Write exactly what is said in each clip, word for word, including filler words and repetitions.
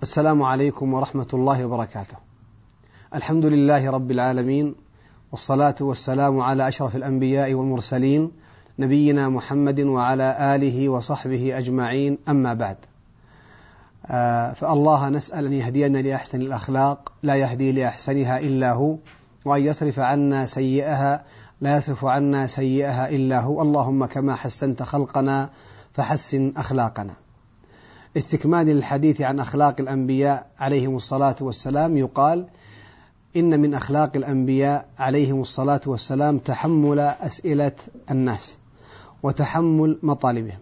السلام عليكم ورحمة الله وبركاته. الحمد لله رب العالمين، والصلاة والسلام على أشرف الأنبياء والمرسلين نبينا محمد وعلى آله وصحبه أجمعين، أما بعد. آه فالله نسأل أن يهدينا لأحسن الأخلاق لا يهدي لأحسنها إلا هو، وأن يصرف عنا سيئها لا يصرف عنا سيئها إلا هو. اللهم كما حسنت خلقنا فحسن أخلاقنا. استكمال الحديث عن أخلاق الأنبياء عليهم الصلاة والسلام، يقال إن من أخلاق الأنبياء عليهم الصلاة والسلام تحمل أسئلة الناس وتحمل مطالبهم،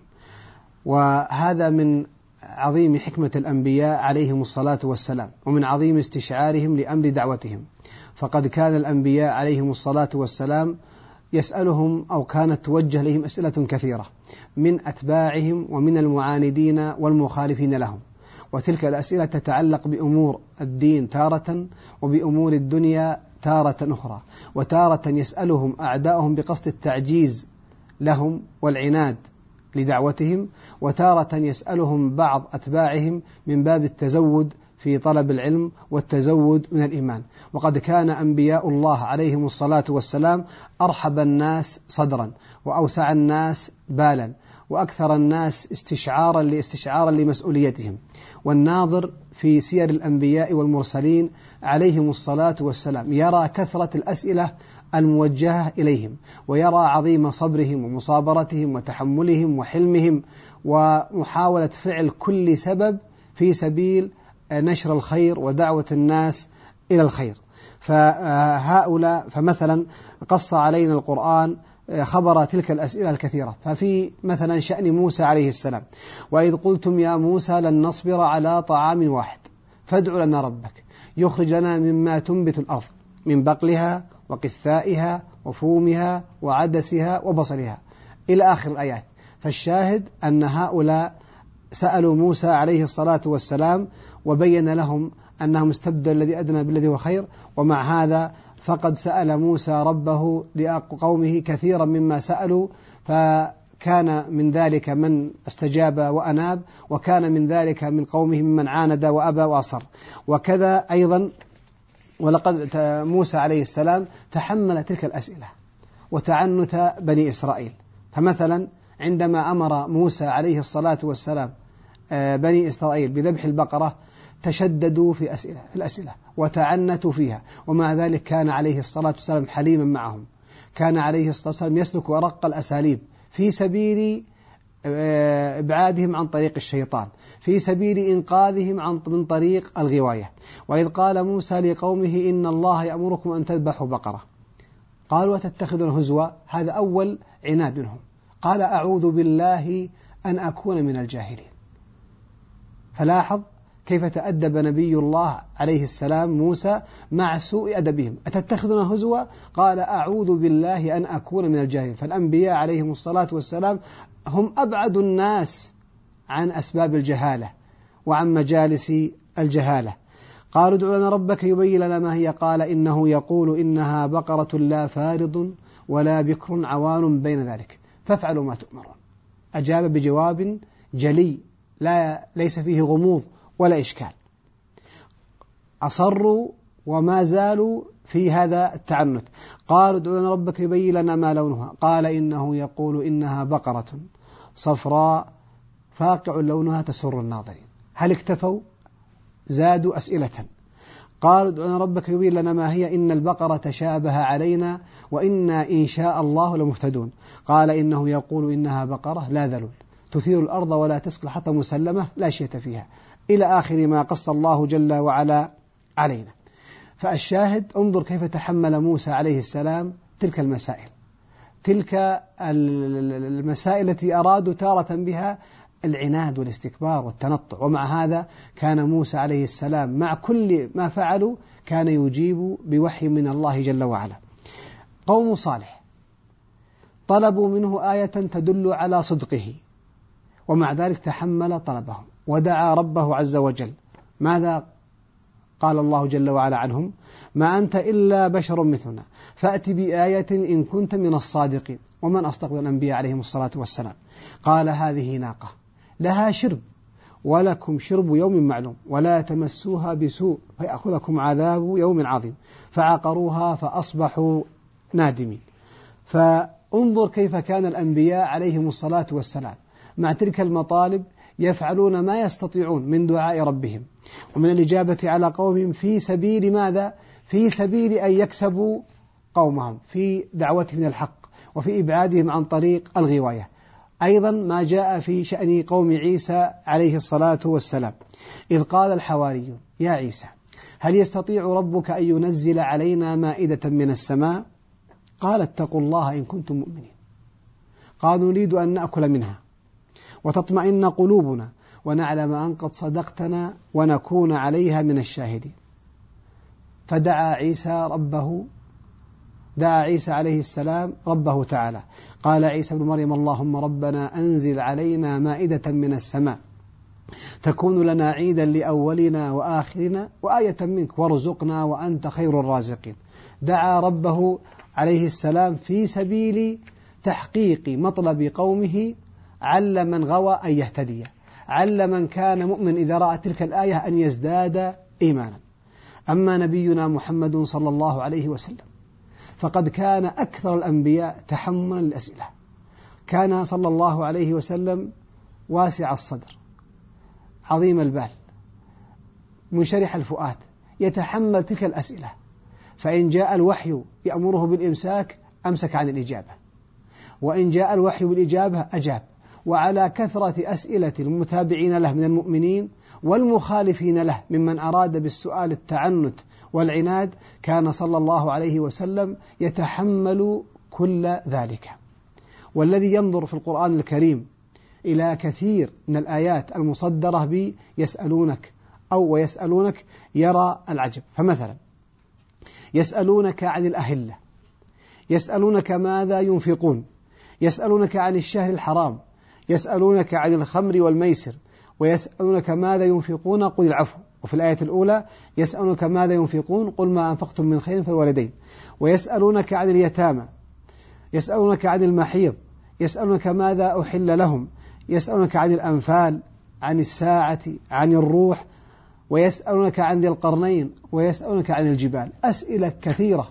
وهذا من عظيم حكمة الأنبياء عليهم الصلاة والسلام، ومن عظيم استشعارهم لأمر دعوتهم. فقد كان الأنبياء عليهم الصلاة والسلام يسألهم أو كانت توجه لهم أسئلة كثيرة من أتباعهم ومن المعاندين والمخالفين لهم، وتلك الأسئلة تتعلق بأمور الدين تارة، وبأمور الدنيا تارة أخرى. وتارة يسألهم أعداؤهم بقصد التعجيز لهم والعناد لدعوتهم، وتارة يسألهم بعض أتباعهم من باب التزود في طلب العلم والتزود من الإيمان. وقد كان أنبياء الله عليهم الصلاة والسلام أرحب الناس صدرا، وأوسع الناس بالا، وأكثر الناس استشعارا لاستشعارا لمسؤوليتهم. والناظر في سير الأنبياء والمرسلين عليهم الصلاة والسلام يرى كثرة الأسئلة الموجهة إليهم، ويرى عظيم صبرهم ومصابرتهم وتحملهم وحلمهم ومحاولة فعل كل سبب في سبيل نشر الخير ودعوة الناس إلى الخير. فهؤلاء فمثلا قص علينا القرآن خبر تلك الأسئلة الكثيرة. ففي مثلا شأن موسى عليه السلام: وإذ قلتم يا موسى لن نصبر على طعام واحد فادع لنا ربك يخرج لنا مما تنبت الأرض من بقلها وقثائها وفومها وعدسها وبصلها، إلى آخر الآيات. فالشاهد أن هؤلاء سألوا موسى عليه الصلاة والسلام، وبين لهم أنهم استبدلوا الذي أدنى بالذي هو خير. ومع هذا فقد سأل موسى ربه لقومه كثيرا مما سألوا، فكان من ذلك من استجاب وأناب، وكان من ذلك من قومه من عاند وأبى وأصر. وكذا أيضا ولقد موسى عليه السلام تحمل تلك الأسئلة وتعنت بني إسرائيل. فمثلا عندما أمر موسى عليه الصلاة والسلام بني إسرائيل بذبح البقرة تشددوا في أسئلة في الأسئلة وتعنتوا فيها، ومع ذلك كان عليه الصلاة والسلام حليما معهم. كان عليه الصلاة والسلام يسلك أرق الأساليب في سبيل إبعادهم عن طريق الشيطان، في سبيل إنقاذهم عن من طريق الغواية. وإذ قال موسى لقومه إن الله يأمركم أن تذبحوا بقرة قالوا وتتخذون هزوا، هذا أول عناد منهم. قال أعوذ بالله أن أكون من الجاهلين. فلاحظ كيف تأدب نبي الله عليه السلام موسى مع سوء أدبهم. أتتخذون هزوا؟ قال أعوذ بالله أن أكون من الجاهلين. فالأنبياء عليهم الصلاة والسلام هم أبعد الناس عن أسباب الجهالة وعن مجالس الجهالة. قالوا ادع لنا ربك يبين لنا ما هي، قال إنه يقول إنها بقرة لا فارض ولا بكر عوان بين ذلك فافعلوا ما تؤمرون. أجاب بجواب جلي لا ليس فيه غموض ولا إشكال. أصروا وما زالوا في هذا التعنت. قالوا ادع لنا ربك يبين لنا ما لونها، قال إنه يقول إنها بقرة صفراء فاقع لونها تسر الناظرين. هل اكتفوا؟ زادوا أسئلة. قالوا ادع لنا ربك يبين لنا ما هي إن البقرة تشابه علينا وإنا إن شاء الله لمهتدون. قال إنه يقول إنها بقرة لا ذلول تثير الأرض ولا تسقي حتى مسلمة لا شية فيها، إلى آخر ما قص الله جل وعلا علينا. فالشاهد انظر كيف تحمل موسى عليه السلام تلك المسائل، تلك المسائل التي أرادوا تارة بها العناد والاستكبار والتنطع. ومع هذا كان موسى عليه السلام مع كل ما فعلوا كان يجيب بوحي من الله جل وعلا. قوم صالح طلبوا منه آية تدل على صدقه، ومع ذلك تحمل طلبهم ودعا ربه عز وجل. ماذا قال الله جل وعلا عنهم؟ ما أنت إلا بشر مثلنا فأت بآية إن كنت من الصادقين. ومن أصدق من الأنبياء عليهم الصلاة والسلام. قال هذه ناقة لها شرب ولكم شرب يوم معلوم ولا تمسوها بسوء فيأخذكم عذاب يوم عظيم فعقروها فأصبحوا نادمين. فانظر كيف كان الأنبياء عليهم الصلاة والسلام مع تلك المطالب يفعلون ما يستطيعون من دعاء ربهم ومن الإجابة على قومهم في سبيل ماذا؟ في سبيل أن يكسبوا قومهم في دعوتهم الحق وفي إبعادهم عن طريق الغواية. أيضا ما جاء في شأن قوم عيسى عليه الصلاة والسلام إذ قال الحواريون يا عيسى هل يستطيع ربك أن ينزل علينا مائدة من السماء؟ قال اتقوا الله إن كنتم مؤمنين. قالوا نريد أن نأكل منها وتطمئن قلوبنا ونعلم أن قد صدقتنا ونكون عليها من الشاهدين. فدعا عيسى ربه دعا عيسى عليه السلام ربه تعالى. قال عيسى بن مريم اللهم ربنا أنزل علينا مائدة من السماء تكون لنا عيدا لأولنا وآخرنا وآية منك وارزقنا وأنت خير الرازقين. دعا ربه عليه السلام في سبيل تحقيق مطلب قومه عل من غوى أن يهتدي، عل من كان مؤمن إذا رأى تلك الآية أن يزداد إيمانا. أما نبينا محمد صلى الله عليه وسلم فقد كان أكثر الأنبياء تحملا للأسئلة. كان صلى الله عليه وسلم واسع الصدر عظيم البال منشرح الفؤاد يتحمل تلك الأسئلة، فإن جاء الوحي يأمره بالإمساك أمسك عن الإجابة، وإن جاء الوحي بالإجابة أجاب. وعلى كثرة أسئلة المتابعين له من المؤمنين والمخالفين له ممن أراد بالسؤال التعنت والعناد كان صلى الله عليه وسلم يتحمل كل ذلك. والذي ينظر في القرآن الكريم إلى كثير من الآيات المصدرة ب يسألونك أو ويسألونك يرى العجب. فمثلا يسألونك عن الأهلة، يسألونك ماذا ينفقون، يسألونك عن الشهر الحرام، يسألونك عن الخمر والميسر، ويسألونك ماذا ينفقون قل العفو. وفي الآية الأولى يسألونك ماذا ينفقون قل ما أنفقتم من خير فالوالدين. ويسألونك عن اليتامى، يسألونك عن المحيض، يسألونك ماذا أحل لهم، يسألونك عن الأنفال، عن الساعة، عن الروح، ويسألونك عن ذي القرنين، ويسألونك عن الجبال. أسئلة كثيرة،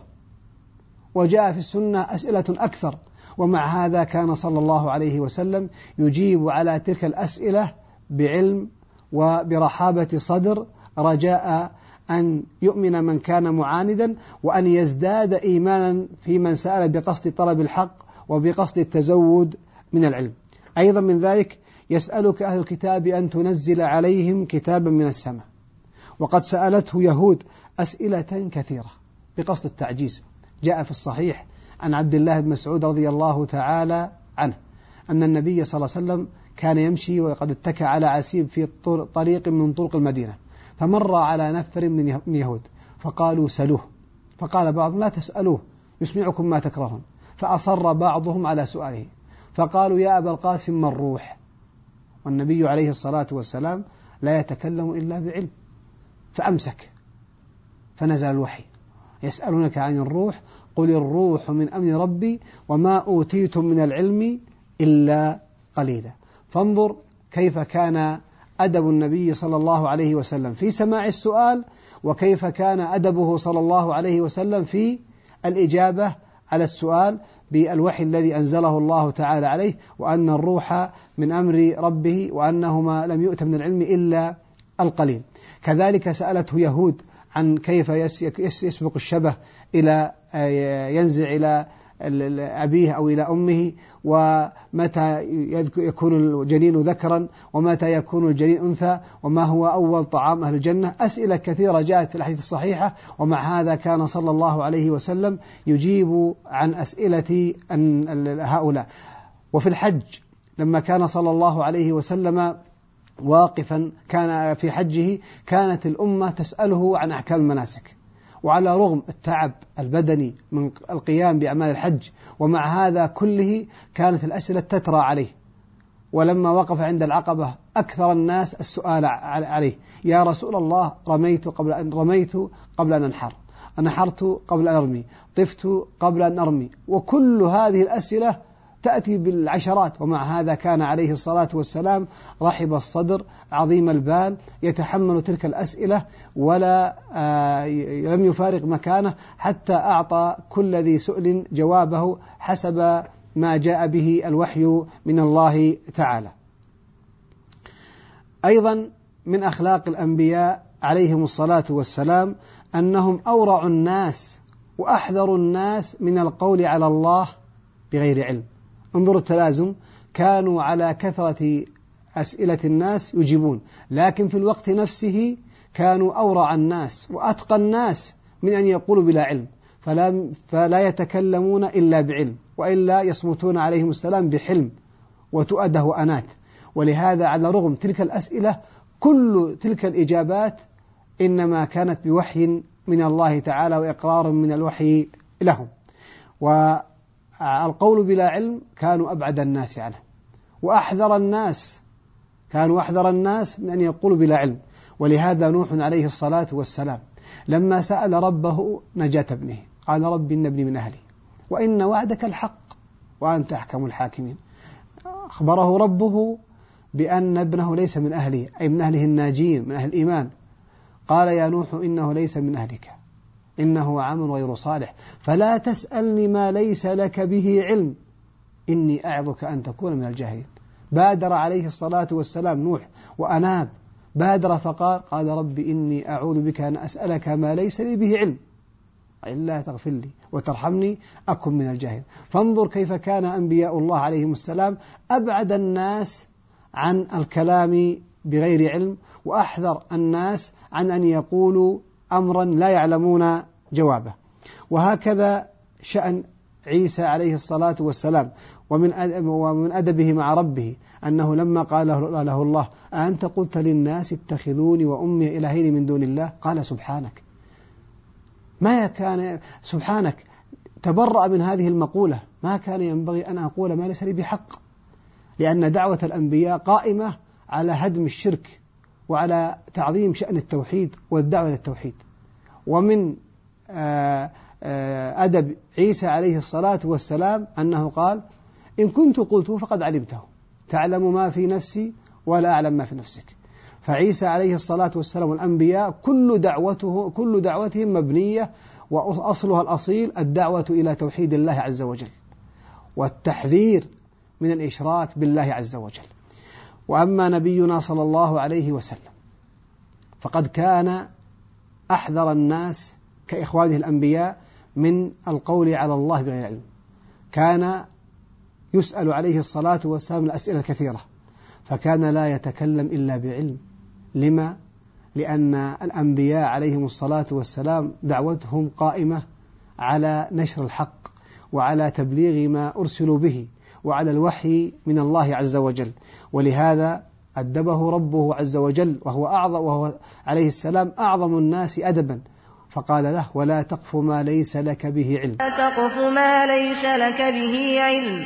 وجاء في السنة أسئلة أكثر، ومع هذا كان صلى الله عليه وسلم يجيب على تلك الأسئلة بعلم وبرحابة صدر رجاء أن يؤمن من كان معاندا وأن يزداد إيمانا في من سأل بقصد طلب الحق وبقصد التزود من العلم. أيضا من ذلك يسألك أهل الكتاب أن تنزل عليهم كتابا من السماء، وقد سألته يهود أسئلة كثيرة بقصد التعجيز. جاء في الصحيح عن عبد الله بن مسعود رضي الله تعالى عنه أن النبي صلى الله عليه وسلم كان يمشي وقد اتكى على عسيب في طريق من طرق المدينة، فمر على نفر من يهود فقالوا سلوه، فقال بعضهم لا تسألوه يسمعكم ما تكرهون، فأصر بعضهم على سؤاله، فقالوا يا أبا القاسم ما الروح؟ والنبي عليه الصلاة والسلام لا يتكلم إلا بعلم، فأمسك فنزل الوحي يسألونك عن الروح قل الروح من أمر ربي وما أوتيتم من العلم إلا قليلا. فانظر كيف كان أدب النبي صلى الله عليه وسلم في سماع السؤال، وكيف كان أدبه صلى الله عليه وسلم في الإجابة على السؤال بالوحي الذي أنزله الله تعالى عليه، وأن الروح من أمر ربه وأنه ما لم يؤت من العلم إلا القليل. كذلك سألته يهود عن كيف يسبق الشبه إلى ينزع إلى أبيه أو إلى أمه، ومتى يكون الجنين ذكرا ومتى يكون الجنين أنثى، وما هو أول طعام أهل الجنة. أسئلة كثيرة جاءت في الحديث الصحيحة، ومع هذا كان صلى الله عليه وسلم يجيب عن أسئلة هؤلاء. وفي الحج لما كان صلى الله عليه وسلم واقفا كان في حجه كانت الأمة تسأله عن أحكام المناسك، وعلى رغم التعب البدني من القيام بأعمال الحج ومع هذا كله كانت الأسئلة تترى عليه. ولما وقف عند العقبة أكثر الناس السؤال عليه، يا رسول الله رميت قبل أن رميت قبل أن أنحر، نحرت قبل أن أرمي، طفت قبل أن أرمي. وكل هذه الأسئلة تأتي بالعشرات، ومع هذا كان عليه الصلاة والسلام رحب الصدر عظيم البال، يتحمل تلك الأسئلة ولا آه لم يفارق مكانه حتى أعطى كل ذي سؤل جوابه حسب ما جاء به الوحي من الله تعالى. أيضا من أخلاق الأنبياء عليهم الصلاة والسلام أنهم أورع الناس وأحذر الناس من القول على الله بغير علم. انظروا التلازم، كانوا على كثرة أسئلة الناس يجيبون، لكن في الوقت نفسه كانوا أورع الناس وأتقى الناس من أن يقولوا بلا علم، فلا, فلا يتكلمون إلا بعلم، وإلا يصمتون عليهم السلام بحلم وتؤده وأنات. ولهذا على رغم تلك الأسئلة كل تلك الإجابات إنما كانت بوحي من الله تعالى وإقرار من الوحي لهم. والقول بلا علم كانوا أبعد الناس عنه، وأحذر الناس كانوا أحذر الناس من أن يقولوا بلا علم. ولهذا نوح عليه الصلاة والسلام لما سأل ربه نجاة ابنه قال رب إن ابني من أهلي وإن وعدك الحق وأنت أحكم الحاكمين. أخبره ربه بأن ابنه ليس من أهله، أي من أهله الناجين من أهل الإيمان. قال يا نوح إنه ليس من أهلك إنه عمل غير صالح فلا تسألني ما ليس لك به علم إني أعظك أن تكون من الجاهلين. بادر عليه الصلاة والسلام نوح وأناب، بادر فقال قال رب إني أعوذ بك أن أسألك ما ليس لي به علم إلا تغفر لي وترحمني أكن من الجاهلين. فانظر كيف كان أنبياء الله عليهم السلام أبعد الناس عن الكلام بغير علم، وأحذر الناس عن أن يقولوا أمرا لا يعلمون جوابه. وهكذا شأن عيسى عليه الصلاة والسلام، ومن أدبه مع ربه أنه لما قال له الله أنت قلت للناس اتخذوني وأمي إلهين من دون الله قال سبحانك، ما كان سبحانك تبرأ من هذه المقولة، ما كان ينبغي أن أقول ما ليس لي بحق، لأن دعوة الأنبياء قائمة على هدم الشرك وعلى تعظيم شأن التوحيد والدعوة للتوحيد. ومن أدب عيسى عليه الصلاة والسلام أنه قال إن كنت قلته فقد علمته تعلم ما في نفسي ولا أعلم ما في نفسك. فعيسى عليه الصلاة والسلام والأنبياء كل دعوته كل دعوتهم مبنية وأصلها الأصيل الدعوة إلى توحيد الله عز وجل والتحذير من الإشراك بالله عز وجل. وأما نبينا صلى الله عليه وسلم فقد كان أحذر الناس كإخوانه الأنبياء من القول على الله بغير علم. كان يسأل عليه الصلاة والسلام الأسئلة الكثيرة فكان لا يتكلم إلا بعلم. لما؟ لأن الأنبياء عليهم الصلاة والسلام دعوتهم قائمة على نشر الحق وعلى تبليغ ما أرسلوا به وعلى الوحي من الله عز وجل. ولهذا أدبه ربه عز وجل وهو أعظم وهو عليه السلام أعظم الناس أدبا، فقال له ولا تقف ما ليس لك به علم لا تقف ما ليس لك به علم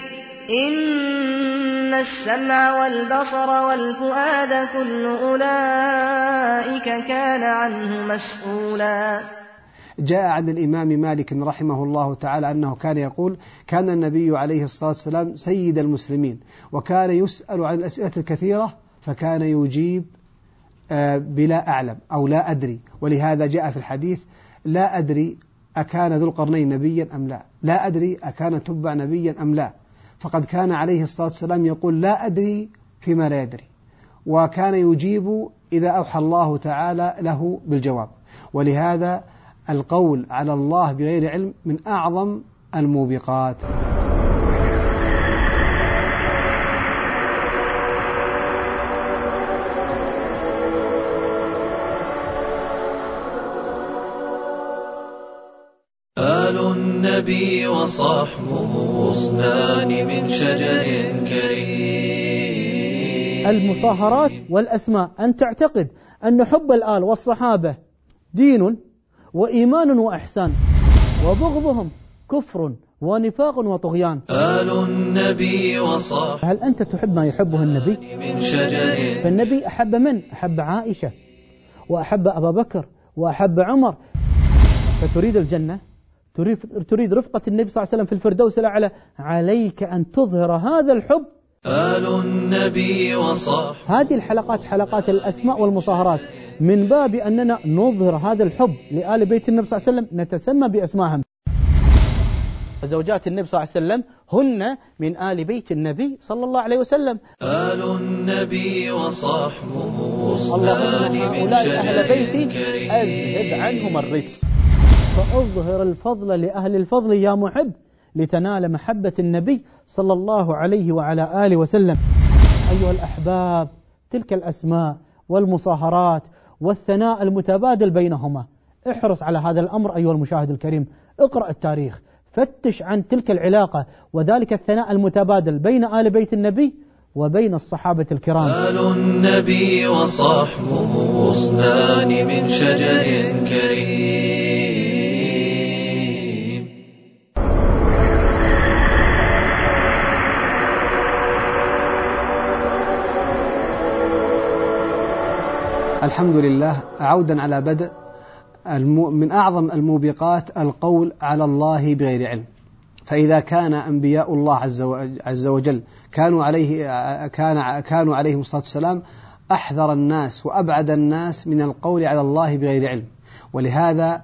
إن السمع والبصر والفؤاد كل أولئك كان عنه مسؤولا. جاء عن الإمام مالك رحمه الله تعالى أنه كان يقول كان النبي عليه الصلاة والسلام سيد المسلمين وكان يسأل عن الأسئلة الكثيرة فكان يجيب بلا أعلم أو لا أدري. ولهذا جاء في الحديث لا أدري أكان ذو القرنين نبيا أم لا، لا أدري أكان تبع نبيا أم لا. فقد كان عليه الصلاة والسلام يقول لا أدري فيما لا يدري، وكان يجيب إذا أوحى الله تعالى له بالجواب. ولهذا القول على الله بغير علم من أعظم الموبقات. آل النبي وصحبه غصنان من شجر كريم. المصاهرات والأسماء، أن تعتقد أن حب الآل والصحابة دين وإيمان وإحسان وبغضهم كفر ونفاق وطغيان. آل النبي وصحبه. هل أنت تحب ما يحبه النبي؟ من شجر. فالنبي أحب من؟ أحب عائشة وأحب أبا بكر وأحب عمر. فتريد الجنة تريد رفقة النبي صلى الله عليه وسلم في الفردوس الأعلى، عليك أن تظهر هذا الحب. آل النبي وصحبه. هذه الحلقات حلقات الأسماء والمصاهرات من باب أننا نظهر هذا الحب لآل بيت النبي صلى الله عليه وسلم، نتسمى بأسمائهم. زوجات النبي صلى الله عليه وسلم هن من آل بيت النبي صلى الله عليه وسلم. آل النبي وصحبه. اللهم هؤلاء أهل بيتي أذهب عنهم الرجس. فأظهر الفضل لأهل الفضل يا محب، لتنال محبة النبي صلى الله عليه وعلى آله وسلم. أيها الأحباب، تلك الأسماء والمصاهرات والثناء المتبادل بينهما، احرص على هذا الأمر أيها المشاهد الكريم. اقرأ التاريخ، فتش عن تلك العلاقة وذلك الثناء المتبادل بين آل بيت النبي وبين الصحابة الكرام. آل النبي وصحبه غصنان من شجر كريم. الحمد لله. عودا على بدء، من أعظم الموبقات القول على الله بغير علم. فإذا كان أنبياء الله عز وجل كانوا عليه كان كانوا عليهم الصلاة والسلام أحذر الناس وأبعد الناس من القول على الله بغير علم، ولهذا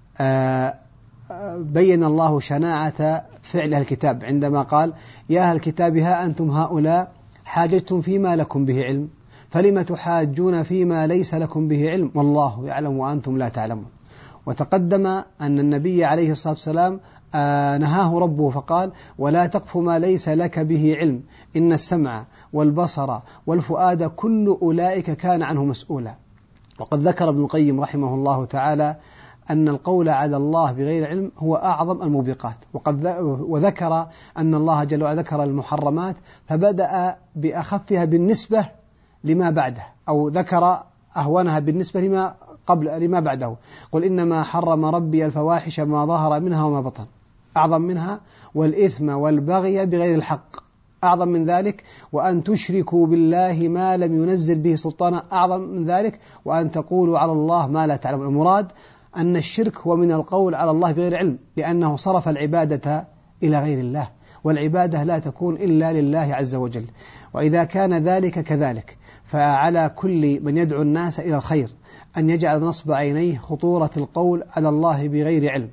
بين الله شناعة فعل الكتاب عندما قال: يا أهل الكتاب ها أنتم هؤلاء حاججتم فيما لكم به علم فلم تحاجون فيما ليس لكم به علم والله يعلم وأنتم لا تعلمون. وتقدم أن النبي عليه الصلاة والسلام آه نهاه ربه فقال: ولا تقف ما ليس لك به علم إن السمع والبصر والفؤاد كل أولئك كان عنه مسؤولا. وقد ذكر ابن القيم رحمه الله تعالى أن القول على الله بغير علم هو أعظم الموبقات، وقد وذكر أن الله جل وعلا ذكر المحرمات فبدأ بأخفها بالنسبة لما بعده، أو ذكر أهونها بالنسبة لما قبل لما بعده. قل إنما حرم ربي الفواحش ما ظهر منها وما بطن، أعظم منها، والإثم والبغي بغير الحق، أعظم من ذلك، وأن تشركوا بالله ما لم ينزل به سلطانا، أعظم من ذلك، وأن تقولوا على الله ما لا تعلمون. المراد أن الشرك هو من القول على الله بغير علم، لأنه صرف العبادة إلى غير الله، والعبادة لا تكون إلا لله عز وجل. وإذا كان ذلك كذلك، فعلى كل من يدعو الناس إلى الخير أن يجعل نصب عينيه خطورة القول على الله بغير علم.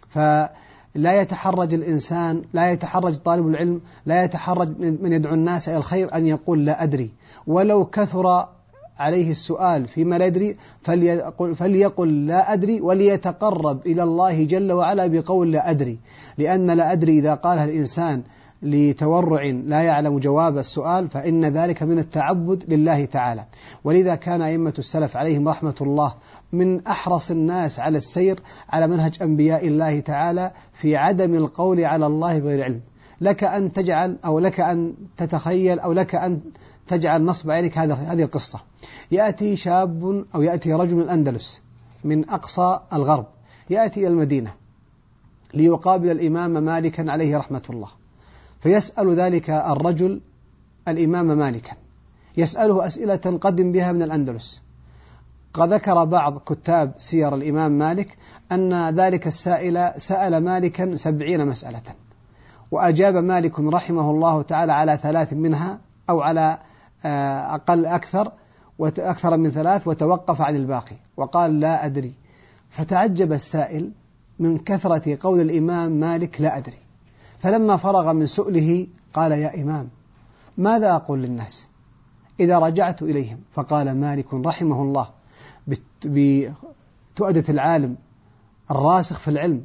فلا يتحرج الإنسان، لا يتحرج طالب العلم، لا يتحرج من يدعو الناس إلى الخير أن يقول لا أدري، ولو كثر عليه السؤال فيما لا يدري فليقل, فليقل لا أدري، وليتقرب إلى الله جل وعلا بقول لا أدري، لأن لا أدري إذا قالها الإنسان لتورع لا يعلم جواب السؤال فإن ذلك من التعبد لله تعالى. ولذا كان أئمة السلف عليهم رحمة الله من أحرص الناس على السير على منهج أنبياء الله تعالى في عدم القول على الله بغير علم. لك أن تجعل أو لك أن تتخيل أو لك أن تجعل نصب عينك هذه القصة. يأتي شاب أو يأتي رجل من الأندلس من أقصى الغرب، يأتي إلى المدينة ليقابل الإمام مالكا عليه رحمة الله، فيسأل ذلك الرجل الإمام مالكا، يسأله أسئلة قدم بها من الأندلس. قد ذكر بعض كتاب سير الإمام مالك أن ذلك السائل سأل مالكا سبعين مسألة، وأجاب مالك رحمه الله تعالى على ثلاث منها أو على أقل أكثر وأكثر من ثلاث، وتوقف عن الباقي وقال لا أدري. فتعجب السائل من كثرة قول الإمام مالك لا أدري، فلما فرغ من سؤله قال: يا إمام، ماذا أقول للناس إذا رجعت إليهم؟ فقال مالك رحمه الله بتؤدة العالم الراسخ في العلم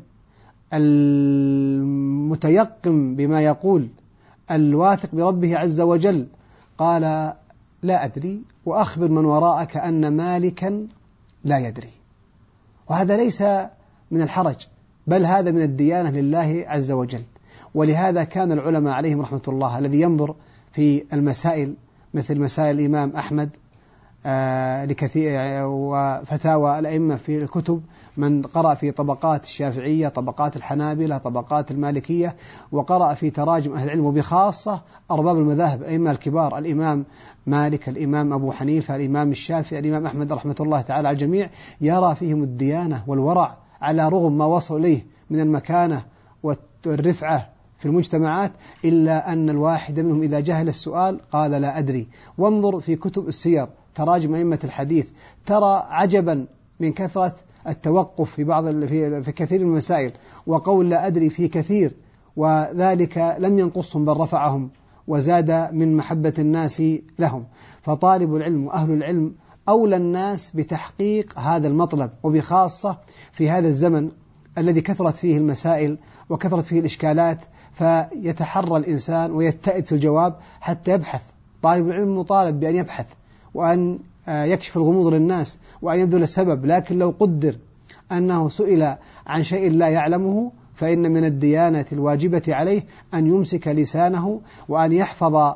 المتيقن بما يقول الواثق بربه عز وجل، قال: لا أدري، وأخبر من وراءك أن مالكا لا يدري. وهذا ليس من الحرج، بل هذا من الديانة لله عز وجل. ولهذا كان العلماء عليهم رحمة الله الذي ينظر في المسائل مثل مسائل الإمام أحمد آه لكثير وفتاوى الأئمة في الكتب، من قرأ في طبقات الشافعية، طبقات الحنابلة، طبقات المالكية، وقرأ في تراجم أهل العلم، وبخاصة أرباب المذاهب الأئمة الكبار، الإمام مالك، الإمام أبو حنيفة، الإمام الشافعي، الإمام أحمد رحمة الله تعالى على الجميع، يرى فيهم الديانة والورع على رغم ما وصلوا إليه من المكانة والرفعة في المجتمعات، إلا أن الواحد منهم إذا جهل السؤال قال لا أدري. وانظر في كتب السير تراجم أئمة الحديث ترى عجبا من كثرة التوقف في بعض في, في كثير من المسائل، وقول لا أدري في كثير، وذلك لم ينقصهم بل رفعهم وزاد من محبة الناس لهم. فطالب العلم وأهل العلم أولى الناس بتحقيق هذا المطلب، وبخاصة في هذا الزمن الذي كثرت فيه المسائل وكثرت فيه الإشكالات، فيتحرى الإنسان ويتأت في الجواب حتى يبحث. طالب العلم مطالب بأن يبحث وأن يكشف الغموض للناس وأن يبذل السبب، لكن لو قدر أنه سئل عن شيء لا يعلمه فإن من الديانة الواجبة عليه أن يمسك لسانه وأن يحفظ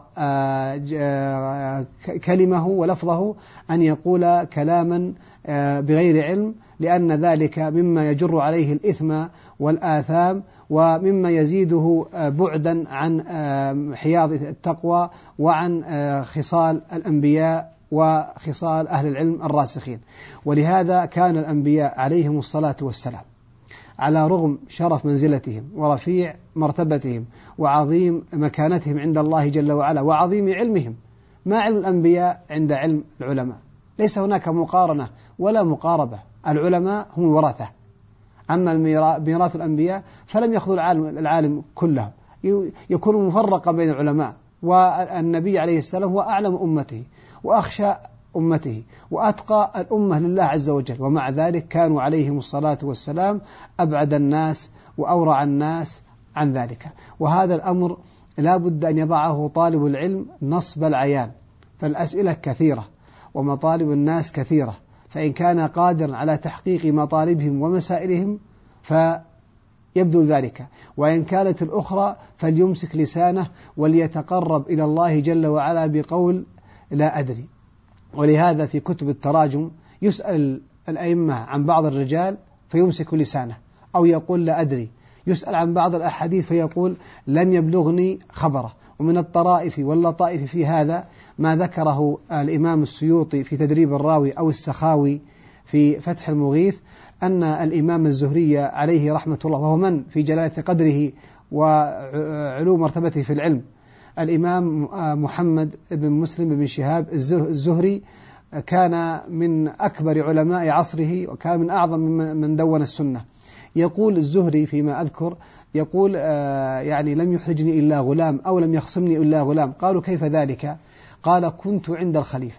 كلمه ولفظه، أن يقول كلاما بغير علم، لأن ذلك مما يجر عليه الإثم والآثام ومما يزيده بعدا عن حياض التقوى وعن خصال الأنبياء وخصال أهل العلم الراسخين. ولهذا كان الأنبياء عليهم الصلاة والسلام على رغم شرف منزلتهم ورفيع مرتبتهم وعظيم مكانتهم عند الله جل وعلا وعظيم علمهم، ما علم الأنبياء عند علم العلماء، ليس هناك مقارنة ولا مقاربة. العلماء هم الورثة، أما ميراث الأنبياء فلم يأخذوا العالم, العالم كله، يكون مفرقا بين العلماء. والنبي عليه السلام هو أعلم أمته وأخشى أمته وأتقى الأمة لله عز وجل، ومع ذلك كانوا عليهم الصلاة والسلام أبعد الناس وأورع الناس عن ذلك. وهذا الأمر لا بد أن يضعه طالب العلم نصب العيان، فالأسئلة كثيرة ومطالب الناس كثيرة، فإن كان قادرا على تحقيق مطالبهم ومسائلهم فيبدو ذلك، وإن كانت الأخرى فليمسك لسانه وليتقرب إلى الله جل وعلا بقول لا أدري. ولهذا في كتب التراجم يسأل الأئمة عن بعض الرجال فيمسك لسانه أو يقول لا أدري، يسأل عن بعض الأحاديث فيقول لم يبلغني خبره. ومن الطرائف واللطائف في هذا ما ذكره الإمام السيوطي في تدريب الراوي أو السخاوي في فتح المغيث، أن الإمام الزهري عليه رحمة الله، وهو من في جلالة قدره وعلو مرتبته في العلم، الإمام محمد بن مسلم بن شهاب الزهري، كان من أكبر علماء عصره وكان من أعظم من دون السنة. يقول الزهري فيما أذكر، يقول يعني لم يحرجني إلا غلام أو لم يخصمني إلا غلام. قالوا كيف ذلك؟ قال كنت عند الخليفة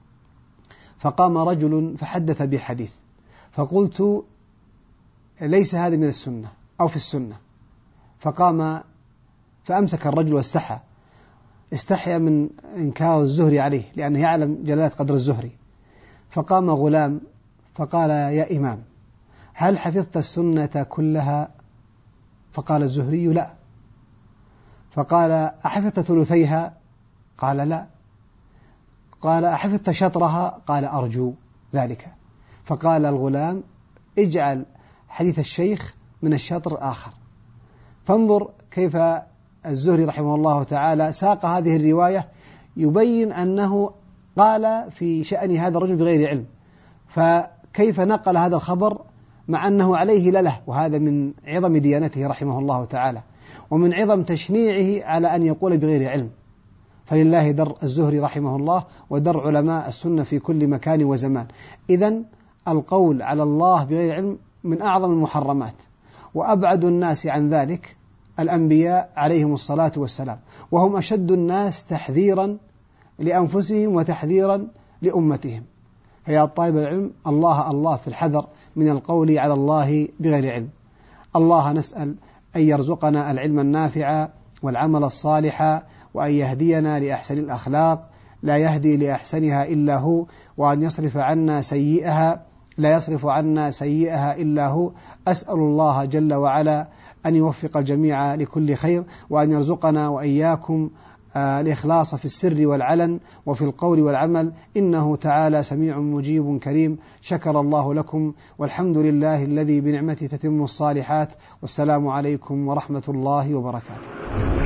فقام رجل فحدث بحديث فقلت ليس هذا من السنة أو في السنة، فقام فأمسك الرجل واستحى، استحيا من إنكار الزهري عليه لأنه يعلم جلالة قدر الزهري. فقام غلام فقال يا إمام هل حفظت السنة كلها؟ فقال الزهري لا. فقال أحفظت ثلثيها؟ قال لا. قال أحفظت شطرها؟ قال أرجو ذلك. فقال الغلام اجعل حديث الشيخ من الشطر الآخر. فانظر كيف الزهري رحمه الله تعالى ساق هذه الرواية يبين أنه قال في شأن هذا الرجل بغير علم، فكيف نقل هذا الخبر مع أنه عليه لله، وهذا من عظم ديانته رحمه الله تعالى ومن عظم تشنيعه على أن يقول بغير علم. فلله در الزهري رحمه الله ودر علماء السنة في كل مكان وزمان. إذن القول على الله بغير علم من أعظم المحرمات، وأبعد الناس عن ذلك الأنبياء عليهم الصلاة والسلام، وهم أشد الناس تحذيرا لأنفسهم وتحذيرا لأمتهم. فيا طالب العلم الله الله في الحذر من القول على الله بغير علم. الله نسأل أن يرزقنا العلم النافع والعمل الصالح، وأن يهدينا لأحسن الأخلاق لا يهدي لأحسنها إلا هو، وأن يصرف عنا سيئها لا يصرف عنا سيئها إلا هو. أسأل الله جل وعلا أن يوفق الجميع لكل خير، وأن يرزقنا وإياكم الإخلاص في السر والعلن وفي القول والعمل، إنه تعالى سميع مجيب كريم. شكر الله لكم، والحمد لله الذي بنعمته تتم الصالحات، والسلام عليكم ورحمة الله وبركاته.